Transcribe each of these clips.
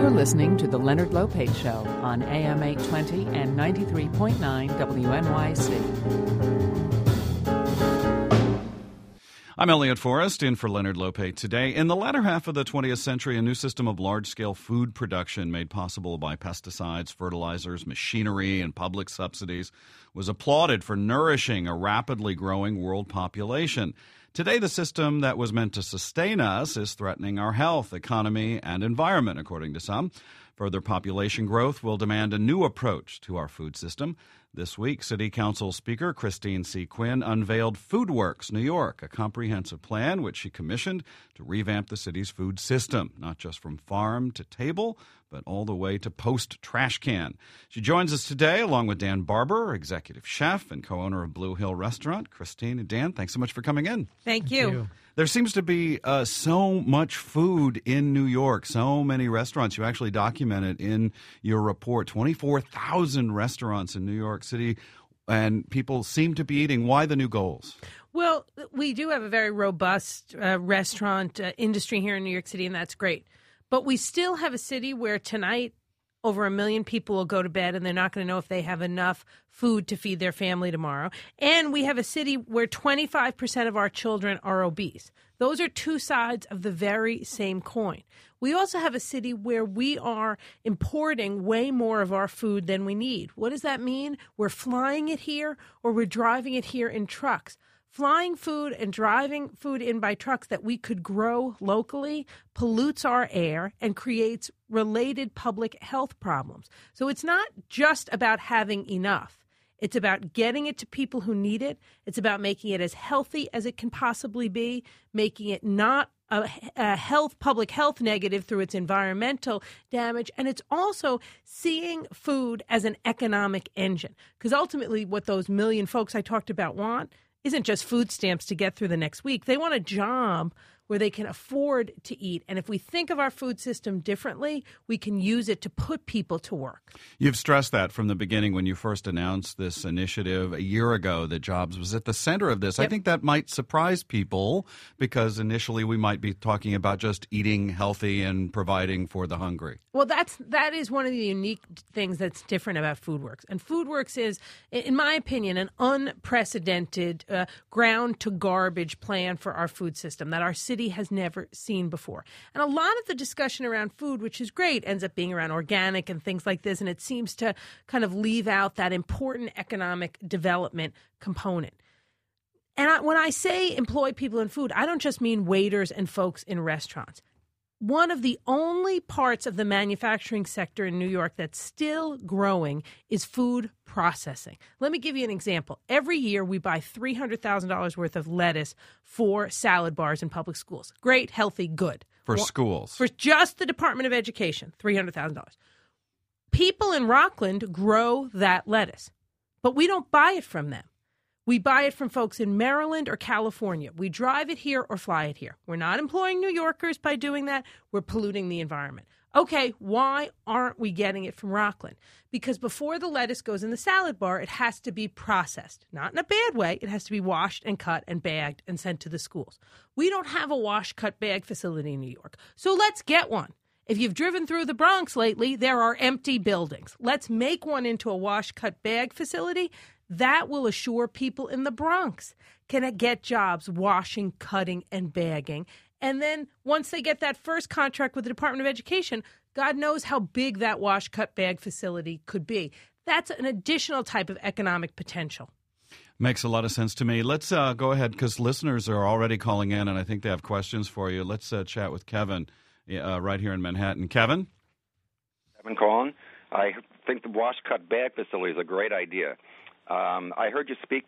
You're listening to The Leonard Lopate Show on AM 820 and 93.9 WNYC. I'm Elliot Forrest, in for Leonard Lopate today. In the latter half of the 20th century, a new system of large-scale food production made possible by pesticides, fertilizers, machinery, and public subsidies was applauded for nourishing a rapidly growing world population. Today, the system that was meant to sustain us is threatening our health, economy, and environment, according to some. Further population growth will demand a new approach to our food system. This week, City Council Speaker Christine C. Quinn unveiled FoodWorks New York, a comprehensive plan which she commissioned to revamp the city's food system, not just from farm to table, but all the way to post-trash can. She joins us today along with Dan Barber, executive chef and co-owner of Blue Hill Restaurant. Christine and Dan, thanks so much for coming in. Thank you. There seems to be so much food in New York, so many restaurants. You actually document it in your report, 24,000 restaurants in New York City, and people seem to be eating. Why the new goals? Well, we do have a very robust restaurant industry here in New York City, and that's great. But we still have a city where tonight over 1 million people will go to bed and they're not going to know if they have enough food to feed their family tomorrow. And we have a city where 25% of our children are obese. Those are two sides of the very same coin. We also have a city where we are importing way more of our food than we need. What does that mean? We're flying it here or we're driving it here in trucks. Flying food and driving food in by trucks that we could grow locally pollutes our air and creates related public health problems. So it's not just about having enough. It's about getting it to people who need it. It's about making it as healthy as it can possibly be, making it not a public health negative through its environmental damage. And it's also seeing food as an economic engine. Because ultimately what those million folks I talked about want isn't just food stamps to get through the next week. They want a job where they can afford to eat. And if we think of our food system differently, we can use it to put people to work. You've stressed that from the beginning when you first announced this initiative a year ago that jobs was at the center of this. Yep. I think that might surprise people because initially we might be talking about just eating healthy and providing for the hungry. Well, that is one of the unique things that's different about FoodWorks. And FoodWorks is, in my opinion, an unprecedented ground-to-garbage plan for our food system that our city has never seen before. And a lot of the discussion around food, which is great, ends up being around organic and things like this, and it seems to kind of leave out that important economic development component. And when I say employ people in food, I don't just mean waiters and folks in restaurants. One of the only parts of the manufacturing sector in New York that's still growing is food processing. Let me give you an example. Every year we buy $300,000 worth of lettuce for salad bars in public schools. Great, healthy, good. For schools. For just the Department of Education, $300,000. People in Rockland grow that lettuce, but we don't buy it from them. We buy it from folks in Maryland or California. We drive it here or fly it here. We're not employing New Yorkers by doing that. We're polluting the environment. Okay, why aren't we getting it from Rockland? Because before the lettuce goes in the salad bar, it has to be processed. Not in a bad way. It has to be washed and cut and bagged and sent to the schools. We don't have a wash, cut, bag facility in New York. So let's get one. If you've driven through the Bronx lately, there are empty buildings. Let's make one into a wash, cut, bag facility. That will assure people in the Bronx can get jobs washing, cutting, and bagging. And then once they get that first contract with the Department of Education, God knows how big that wash, cut, bag facility could be. That's an additional type of economic potential. Makes a lot of sense to me. Let's go ahead because listeners are already calling in, and I think they have questions for you. Let's chat with Kevin right here in Manhattan. Kevin? Kevin calling. I think the wash, cut, bag facility is a great idea. I heard you speak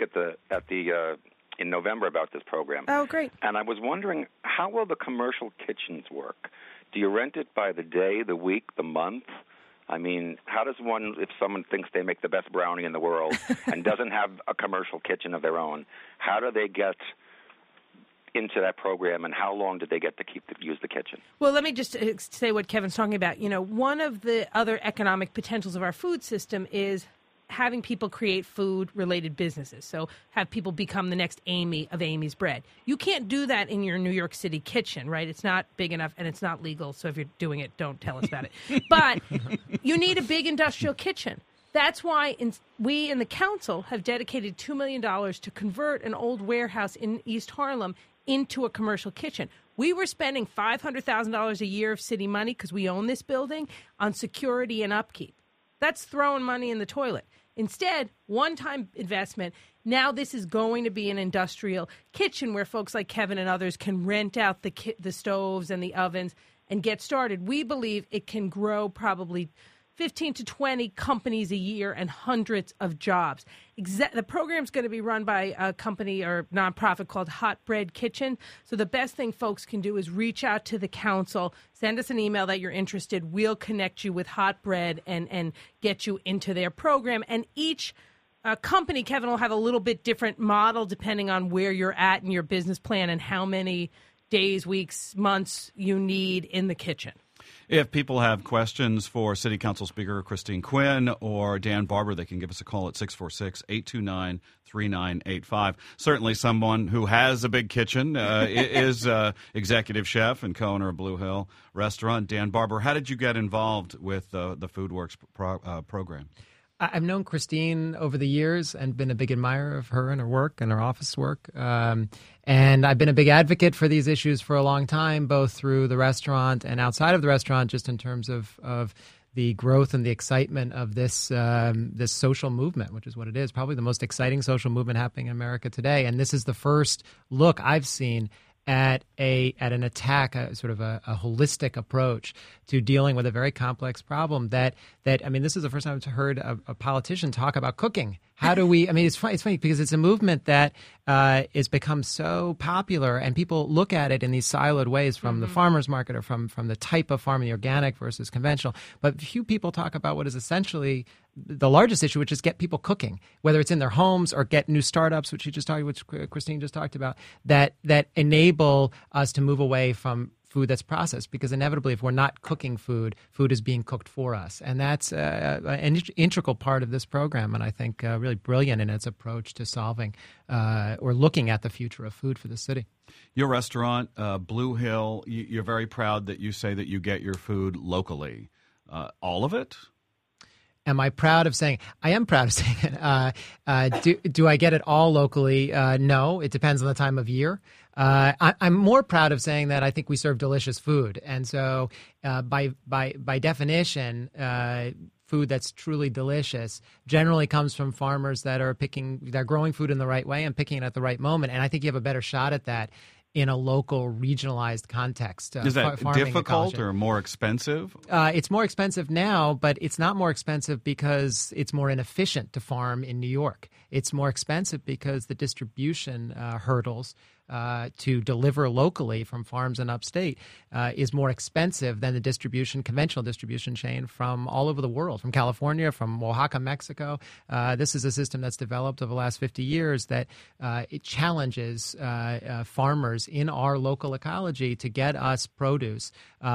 in November about this program. Oh, great. And I was wondering, how will the commercial kitchens work? Do you rent it by the day, the week, the month? I mean, how does one, if someone thinks they make the best brownie in the world and doesn't have a commercial kitchen of their own, how do they get into that program, and how long did they get to use the kitchen? Well, let me just say what Kevin's talking about. You know, one of the other economic potentials of our food system is having people create food-related businesses. So have people become the next Amy of Amy's Bread. You can't do that in your New York City kitchen, right? It's not big enough, and it's not legal. So if you're doing it, don't tell us about it. But you need a big industrial kitchen. That's why we in the council have dedicated $2 million to convert an old warehouse in East Harlem into a commercial kitchen. We were spending $500,000 a year of city money, because we own this building, on security and upkeep. That's throwing money in the toilet. Instead, one-time investment. Now this is going to be an industrial kitchen where folks like Kevin and others can rent out the stoves and the ovens and get started. We believe it can grow probably 15 to 20 companies a year and hundreds of jobs. The program's going to be run by a company or nonprofit called Hot Bread Kitchen. So the best thing folks can do is reach out to the council, send us an email that you're interested. We'll connect you with Hot Bread and get you into their program. And each company, Kevin, will have a little bit different model depending on where you're at in your business plan and how many days, weeks, months you need in the kitchen. If people have questions for City Council Speaker Christine Quinn or Dan Barber, they can give us a call at 646-829-3985. Certainly someone who has a big kitchen is executive chef and co-owner of Blue Hill Restaurant. Dan Barber, how did you get involved with the FoodWorks program? I've known Christine over the years and been a big admirer of her and her work and her office work. And I've been a big advocate for these issues for a long time, both through the restaurant and outside of the restaurant, just in terms of the growth and the excitement of this this social movement, which is what it is, probably the most exciting social movement happening in America today. And this is the first look I've seen at an attack, a sort of a holistic approach to dealing with a very complex problem that I mean, this is the first time I've heard a politician talk about cooking. How do we, I mean, it's funny because it's a movement that has become so popular, and people look at it in these siloed ways from the farmer's market or from the type of farming, the organic versus conventional. But few people talk about what is essentially the largest issue, which is get people cooking, whether it's in their homes or get new startups, which Christine just talked about, that enable us to move away from food that's processed, because inevitably if we're not cooking food is being cooked for us. And that's an integral part of this program, and I think really brilliant in its approach to solving or looking at the future of food for the city. Your restaurant, Blue Hill, you're very proud that you say that you get your food locally. All of it? Am I proud of saying? I am proud of saying it. Do I get it all locally? No, it depends on the time of year. I'm more proud of saying that I think we serve delicious food, and so by definition, food that's truly delicious generally comes from farmers that are growing food in the right way and picking it at the right moment. And I think you have a better shot at that in a local, regionalized context. Is that difficult or more expensive? It's more expensive now, but it's not more expensive because it's more inefficient to farm in New York. It's more expensive because the distribution hurdles to deliver locally from farms in upstate is more expensive than the conventional distribution chain from all over the world, from California, from Oaxaca, Mexico. This is a system that's developed over the last 50 years that it challenges farmers in our local ecology to get us produce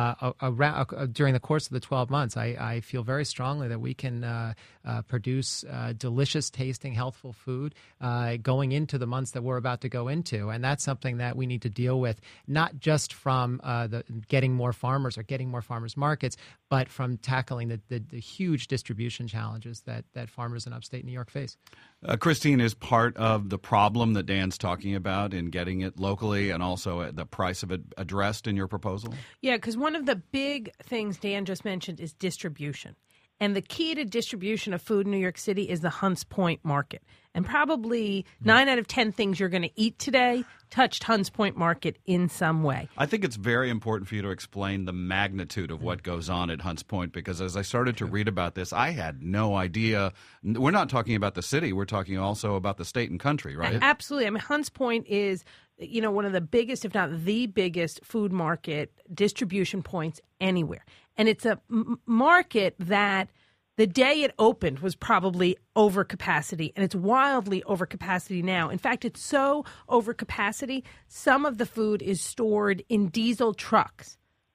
during the course of the 12 months. I feel very strongly that we can produce delicious tasting, healthful food going into the months that we're about to go into. And that's something that we need to deal with, not just from getting more farmers or getting more farmers markets, but from tackling the huge distribution challenges that farmers in upstate New York face. Christine, is part of the problem that Dan's talking about in getting it locally and also the price of it addressed in your proposal? Yeah, because one of the big things Dan just mentioned is distribution. And the key to distribution of food in New York City is the Hunts Point Market. And probably 9 out of 10 things you're going to eat today touched Hunts Point Market in some way. I think it's very important for you to explain the magnitude of what goes on at Hunts Point, because as I started to read about this, I had no idea. We're not talking about the city. We're talking also about the state and country, right? Absolutely. I mean, Hunts Point is, one of the biggest, if not the biggest, food market distribution points anywhere. And it's a market that the day it opened was probably over capacity, and it's wildly over capacity now. In fact, it's so over capacity, some of the food is stored in diesel trucks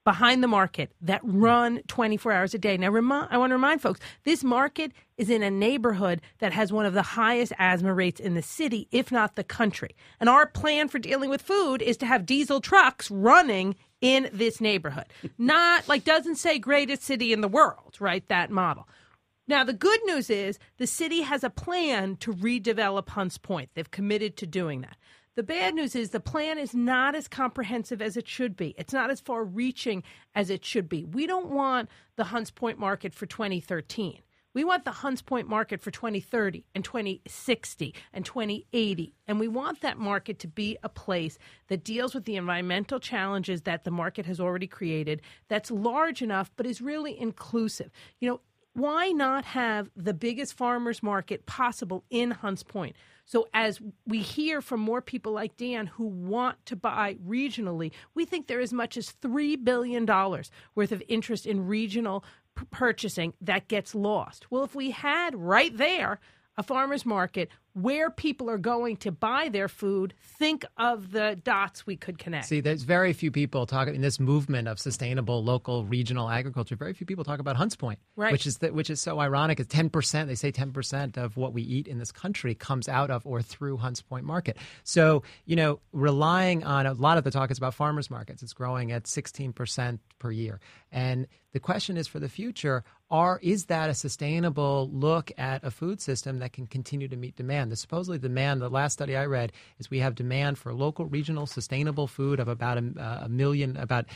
behind the market that run 24 hours a day. Now, I want to remind folks, this market is in a neighborhood that has one of the highest asthma rates in the city, if not the country. And our plan for dealing with food is to have diesel trucks running in this neighborhood. Not like doesn't say greatest city in the world, right? That model. Now, the good news is the city has a plan to redevelop Hunts Point. They've committed to doing that. The bad news is the plan is not as comprehensive as it should be. It's not as far-reaching as it should be. We don't want the Hunts Point market for 2013. We want the Hunts Point market for 2030 and 2060 and 2080. And we want that market to be a place that deals with the environmental challenges that the market has already created, that's large enough but is really inclusive. You know, why not have the biggest farmers market possible in Hunts Point? So as we hear from more people like Dan who want to buy regionally, we think there is as much as $3 billion worth of interest in regional purchasing that gets lost. Well, if we had right there a farmer's market where people are going to buy their food, think of the dots we could connect. See, there's very few people talking in this movement of sustainable local regional agriculture. Very few people talk about Hunts Point, right? Which is so ironic. It's 10%. They say 10% of what we eat in this country comes out of or through Hunts Point Market. So, you know, relying on a lot of the talk is about farmers markets. It's growing at 16% per year, and the question is for the future: is that a sustainable look at a food system that can continue to meet demand? The supposedly demand, the last study I read, is we have demand for local, regional, sustainable food of about a million, about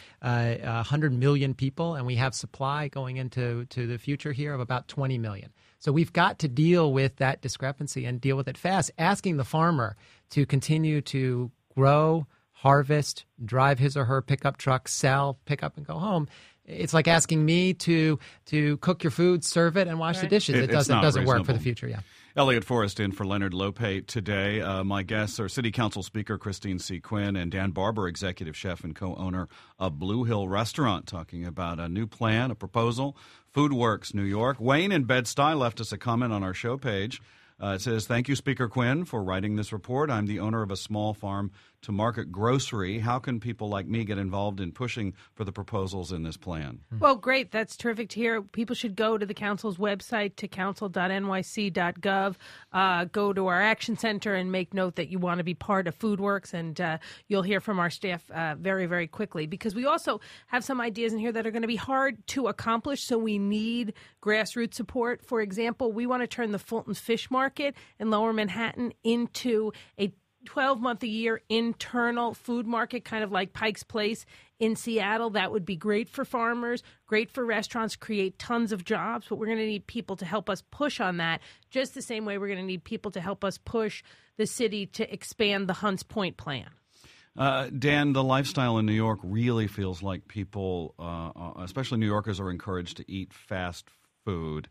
100 million people, and we have supply going into the future here of about 20 million. So we've got to deal with that discrepancy and deal with it fast, asking the farmer to continue to grow, harvest, drive his or her pickup truck, sell, pick up and go home. It's like asking me to cook your food, serve it, and wash the dishes. It doesn't work for the future. Yeah. Elliot Forrest in for Leonard Lopate today. My guests are City Council Speaker Christine C. Quinn and Dan Barber, Executive Chef and co-owner of Blue Hill Restaurant, talking about a new plan, a proposal. FoodWorks New York. Wayne in Bed-Stuy left us a comment on our show page. It says, "Thank you, Speaker Quinn, for writing this report. I'm the owner of a small farm-to-market grocery. How can people like me get involved in pushing for the proposals in this plan?" Well, great. That's terrific to hear. People should go to the council's website, to council.nyc.gov, go to our action center and make note that you want to be part of FoodWorks, and you'll hear from our staff very, very quickly, because we also have some ideas in here that are going to be hard to accomplish, so we need grassroots support. For example, we want to turn the Fulton Fish Market in Lower Manhattan into a 12-month-a-year internal food market, kind of like Pike's Place in Seattle. That would be great for farmers, great for restaurants, create tons of jobs, but we're going to need people to help us push on that, just the same way we're going to need people to help us push the city to expand the Hunts Point plan. Dan, the lifestyle in New York really feels like people, especially New Yorkers, are encouraged to eat fast food.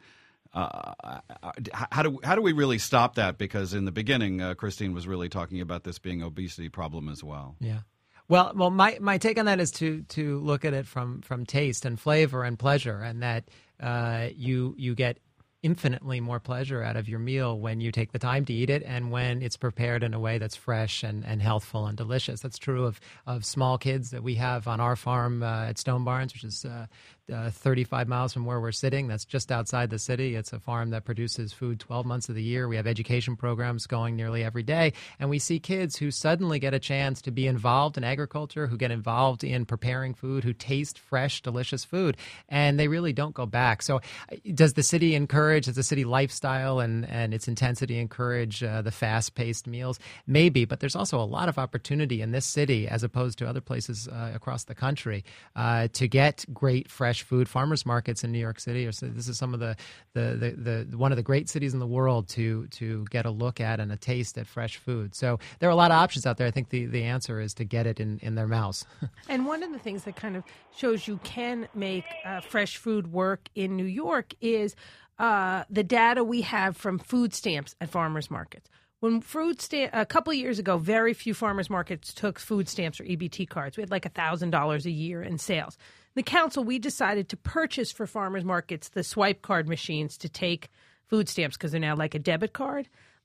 How do we really stop that? Because in the beginning, Christine was really talking about this being an obesity problem as well. Yeah. Well, my take on that is to look at it from taste and flavor and pleasure, and that you get infinitely more pleasure out of your meal when you take the time to eat it and when it's prepared in a way that's fresh and healthful and delicious. That's true of small kids that we have on our farm at Stone Barns, which is 35 miles from where we're sitting. That's just outside the city. It's a farm that produces food 12 months of the year. We have education programs going nearly every day, and we see kids who suddenly get a chance to be involved in agriculture, who get involved in preparing food, who taste fresh, delicious food, and they really don't go back. So does the city lifestyle and its intensity encourage the fast-paced meals? Maybe, but there's also a lot of opportunity in this city, as opposed to other places across the country, to get great fresh food. Farmers markets in New York City, this is some of the one of the great cities in the world to get a look at and a taste at fresh food. So there are a lot of options out there. I think the answer is to get it in their mouths. And one of the things that kind of shows you can make fresh food work in New York is the data we have from food stamps at farmers markets. When a couple of years ago, very few farmers markets took food stamps or EBT cards. We had like $1,000 a year in sales. The council, we decided to purchase for farmers markets the swipe card machines to take food stamps, because they're now like a debit card.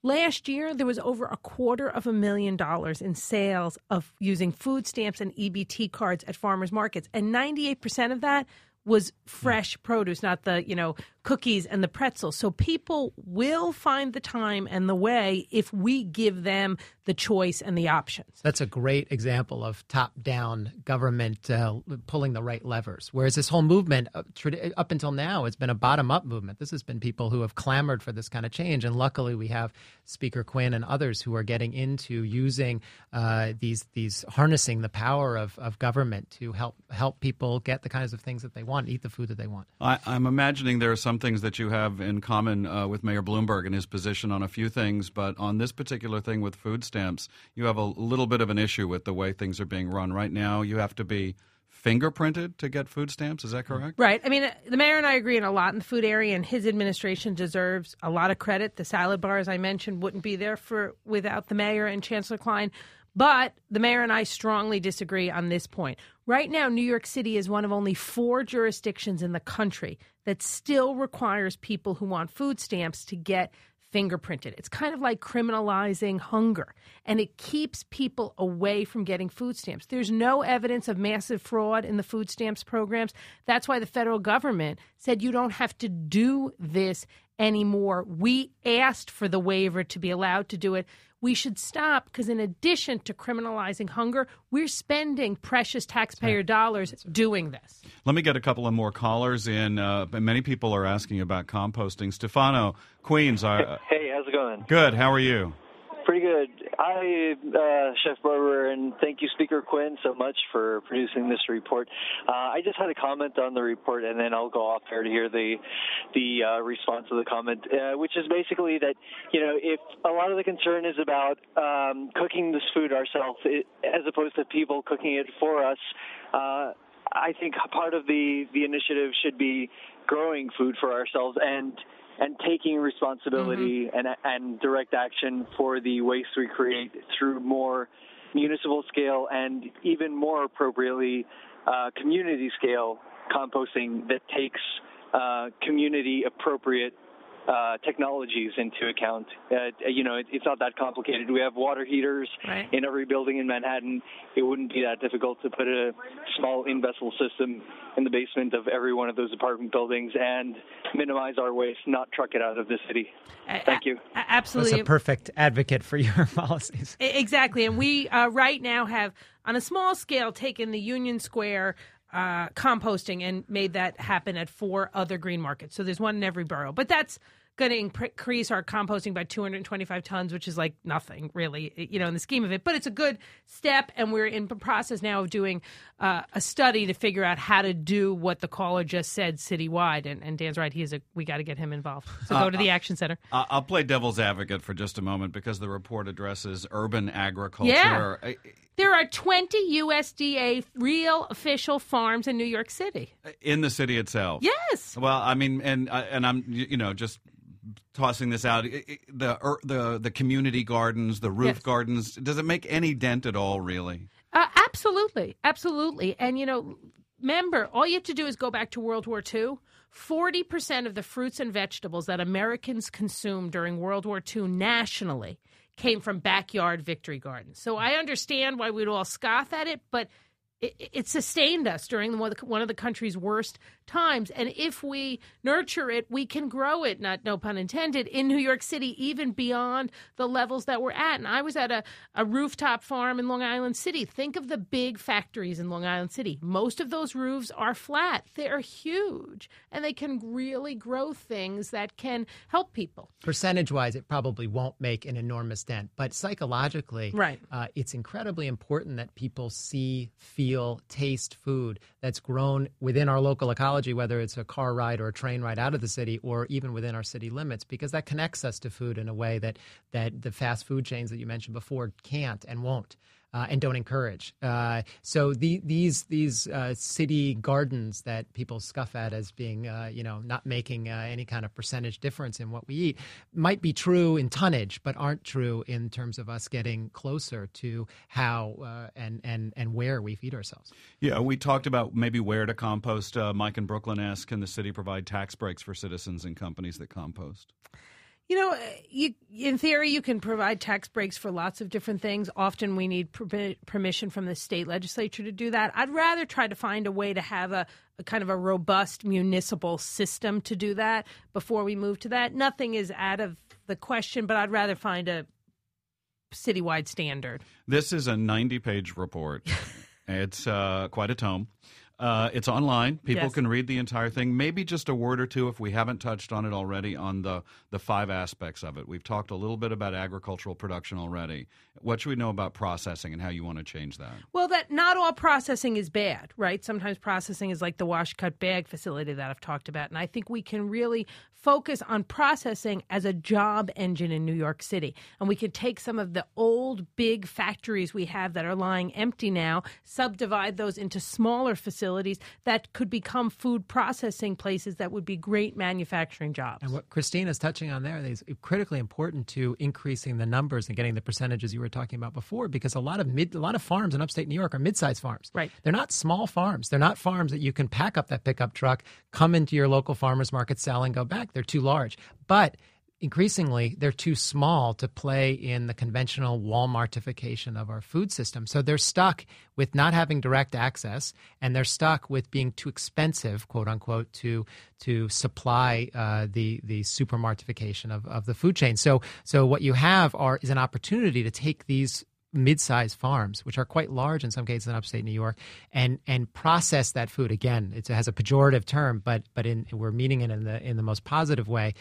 Last year, there was over $250,000 in sales of using food stamps and EBT cards at farmers markets, and 98% of that was fresh produce, not the, cookies and the pretzels. So people will find the time and the way if we give them the choice and the options. That's a great example of top-down government pulling the right levers. Whereas this whole movement up until now has been a bottom-up movement. This has been people who have clamored for this kind of change. And luckily we have Speaker Quinn and others who are getting into using these harnessing the power of government to help people get the kinds of things that they want, eat the food that they want. I'm imagining there are some things that you have in common with Mayor Bloomberg and his position on a few things, but on this particular thing with food stamps, you have a little bit of an issue with the way things are being run. Right now, you have to be fingerprinted to get food stamps. Is that correct? Right. I mean, the mayor and I agree on a lot in the food area, and his administration deserves a lot of credit. The salad bar, as I mentioned, wouldn't be there without the mayor and Chancellor Klein. But the mayor and I strongly disagree on this point. Right now, New York City is one of only 4 jurisdictions in the country that still requires people who want food stamps to get fingerprinted. It's kind of like criminalizing hunger, and it keeps people away from getting food stamps. There's no evidence of massive fraud in the food stamps programs. That's why the federal government said you don't have to do this anymore. We asked for the waiver to be allowed to do it. We should stop because in addition to criminalizing hunger, we're spending precious taxpayer dollars doing this. Let me get a couple of more callers in. Many people are asking about composting. Stefano, Queens. Hey, how's it going? Good. How are you? Pretty good. Chef Barber, and thank you, Speaker Quinn, so much for producing this report. I just had a comment on the report, and then I'll go off air to hear the response to the comment, which is basically that, if a lot of the concern is about cooking this food ourselves as opposed to people cooking it for us, I think part of the initiative should be growing food for ourselves and taking responsibility and direct action for the waste we create through more municipal scale and even more appropriately community scale composting that takes community appropriate technologies into account. It's not that complicated. We have water heaters in every building in Manhattan. It wouldn't be that difficult to put a small in-vessel system in the basement of every one of those apartment buildings and minimize our waste, not truck it out of the city. Thank you. Absolutely. That's a perfect advocate for your policies. Exactly. And we right now have, on a small scale, taken the Union Square composting and made that happen at 4 other green markets. So there's one in every borough. But that's going to increase our composting by 225 tons, which is like nothing, really, in the scheme of it. But it's a good step, and we're in the process now of doing a study to figure out how to do what the caller just said citywide. And Dan's right; we got to get him involved. So go to the Action Center. I'll play devil's advocate for just a moment because the report addresses urban agriculture. Yeah. There are 20 USDA real official farms in New York City. In the city itself? Yes. Well, I mean, and I'm, just tossing this out, the community gardens, the roof gardens, does it make any dent at all, really? Absolutely. Absolutely. And, remember, all you have to do is go back to World War II. 40% of the fruits and vegetables that Americans consumed during World War II nationally came from backyard victory gardens. So I understand why we'd all scoff at it, but it sustained us during one of the country's worst times. And if we nurture it, we can grow it, no pun intended, in New York City, even beyond the levels that we're at. And I was at a rooftop farm in Long Island City. Think of the big factories in Long Island City. Most of those roofs are flat. They're huge, and they can really grow things that can help people. Percentage-wise, it probably won't make an enormous dent, but psychologically, it's incredibly important that people see, feel, taste food that's grown within our local ecology, whether it's a car ride or a train ride out of the city or even within our city limits, because that connects us to food in a way that the fast food chains that you mentioned before can't and won't. And don't encourage. So these city gardens that people scoff at as being, not making any kind of percentage difference in what we eat might be true in tonnage, but aren't true in terms of us getting closer to how and where we feed ourselves. Yeah, we talked about maybe where to compost. Mike in Brooklyn asks, can the city provide tax breaks for citizens and companies that compost? You know, in theory, you can provide tax breaks for lots of different things. Often we need permission from the state legislature to do that. I'd rather try to find a way to have a kind of a robust municipal system to do that before we move to that. Nothing is out of the question, but I'd rather find a citywide standard. This is a 90-page report. It's quite a tome. It's online. People can read the entire thing. Maybe just a word or two, if we haven't touched on it already, on the 5 aspects of it. We've talked a little bit about agricultural production already. What should we know about processing and how you want to change that? Well, that not all processing is bad, right? Sometimes processing is like the wash cut bag facility that I've talked about. And I think we can really focus on processing as a job engine in New York City. And we can take some of the old big factories we have that are lying empty now, subdivide those into smaller facilities that could become food processing places that would be great manufacturing jobs. And what Christine is touching on there is critically important to increasing the numbers and getting the percentages you were talking about before, because a lot of farms in upstate New York are mid-sized farms. Right. They're not small farms. They're not farms that you can pack up that pickup truck, come into your local farmer's market, sell, and go back. They're too large. But increasingly, they're too small to play in the conventional Walmartification of our food system. So they're stuck with not having direct access, and they're stuck with being too expensive, quote unquote, to supply the supermartification of the food chain. So what you have is an opportunity to take these mid-sized farms, which are quite large in some cases in upstate New York, and process that food. Again, it has a pejorative term, but we're meaning it in the most positive way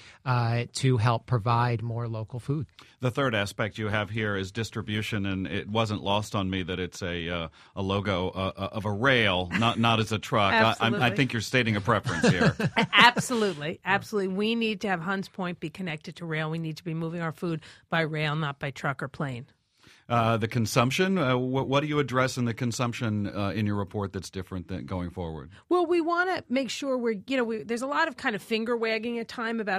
to help provide more local food. The third aspect you have here is distribution, and it wasn't lost on me that it's a logo of a rail, not as a truck. I think you're stating a preference here. Absolutely. We need to have Hunts Point be connected to rail. We need to be moving our food by rail, not by truck or plane. The consumption, what do you address in the consumption in your report that's different than going forward? Well, we want to make sure there's a lot of kind of finger wagging at times about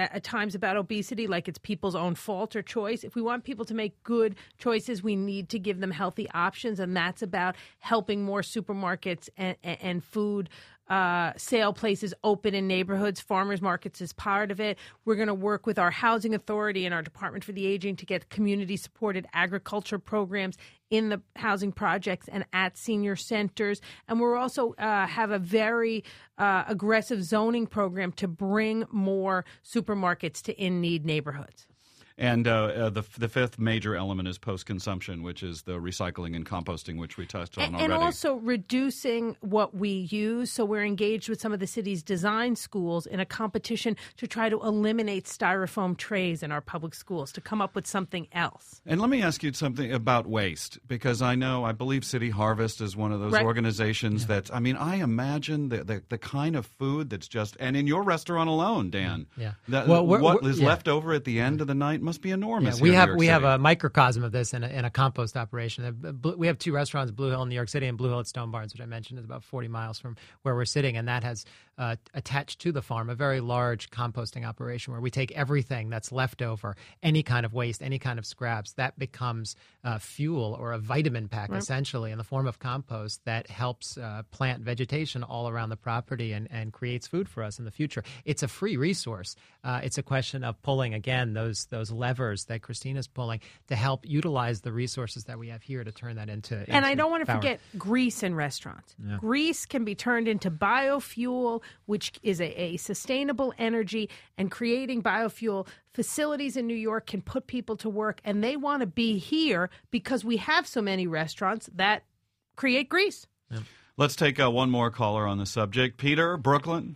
obesity, like it's people's own fault or choice. If we want people to make good choices, we need to give them healthy options, and that's about helping more supermarkets and food sale places open in neighborhoods. Farmers markets is part of it. We're going to work with our housing authority and our Department for the Aging to get community-supported agriculture programs in the housing projects and at senior centers. And we're also have a very aggressive zoning program to bring more supermarkets to in-need neighborhoods. And the fifth major element is post-consumption, which is the recycling and composting, which we touched on already. And also reducing what we use. So we're engaged with some of the city's design schools in a competition to try to eliminate styrofoam trays in our public schools, to come up with something else. And let me ask you something about waste, because I believe City Harvest is one of those organizations that, I imagine the kind of food that's just, and in your restaurant alone, Dan, what is left over at the end of the night must be enormous. Yeah, we have a microcosm of this in a compost operation. We have 2 restaurants, Blue Hill in New York City and Blue Hill at Stone Barns, which I mentioned is about 40 miles from where we're sitting, and that has attached to the farm a very large composting operation where we take everything that's left over, any kind of waste, any kind of scraps, that becomes fuel or a vitamin pack, essentially, in the form of compost that helps plant vegetation all around the property and creates food for us in the future. It's a free resource. It's a question of pulling, again, those levers that Christina's pulling to help utilize the resources that we have here to turn that into And I don't want to forget grease in restaurants. Yeah. Grease can be turned into biofuel, which is a sustainable energy, and creating biofuel facilities in New York can put people to work, and they want to be here because we have so many restaurants that create grease. Yeah. Let's take one more caller on the subject. Peter, Brooklyn.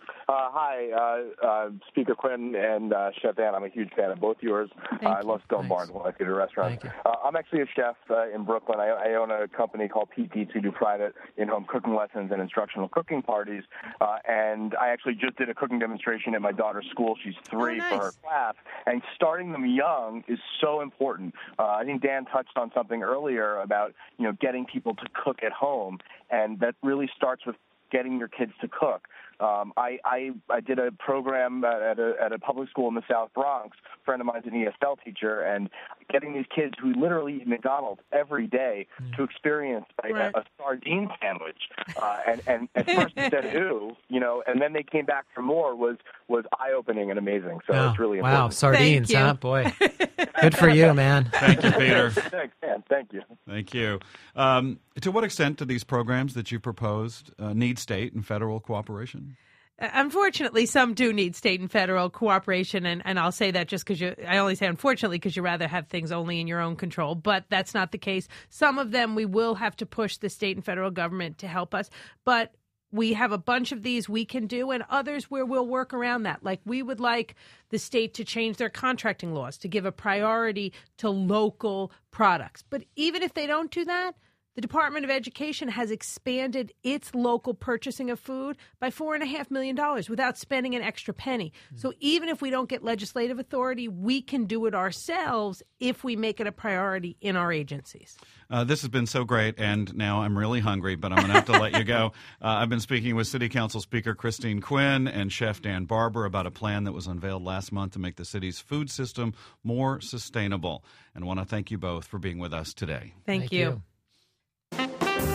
Hi, Speaker Quinn and Chef Dan. I'm a huge fan of both yours. I love Stone Barns, one of my favorite restaurants. I'm actually a chef in Brooklyn. I own a company called Pete Eats. We do private in-home cooking lessons and instructional cooking parties. And I actually just did a cooking demonstration at my daughter's school. She's 3 for her class. And starting them young is so important. I think Dan touched on something earlier about, getting people to cook at home. And that really starts with getting your kids to cook. I did a program at a public school in the South Bronx. A friend of mine's an ESL teacher, and getting these kids who literally eat McDonald's every day to experience a sardine sandwich. And at first they said, ooh, and then they came back for more was eye-opening and amazing. So it's really important. Wow, sardines, huh? Boy, good for you, man. Thank you, Peter. Thanks, man. Thank you. Thank you. To what extent do these programs that you proposed need state and federal cooperation? Unfortunately, some do need state and federal cooperation, and I'll say that just because I only say unfortunately because you rather have things only in your own control, but that's not the case. Some of them we will have to push the state and federal government to help us, but we have a bunch of these we can do and others where we'll work around that. Like we would like the state to change their contracting laws to give a priority to local products. But even if they don't do that, the Department of Education has expanded its local purchasing of food by $4.5 million without spending an extra penny. So even if we don't get legislative authority, we can do it ourselves if we make it a priority in our agencies. This has been so great, and now I'm really hungry, but I'm going to have to let you go. I've been speaking with City Council Speaker Christine Quinn and Chef Dan Barber about a plan that was unveiled last month to make the city's food system more sustainable. And I want to thank you both for being with us today. Thank you.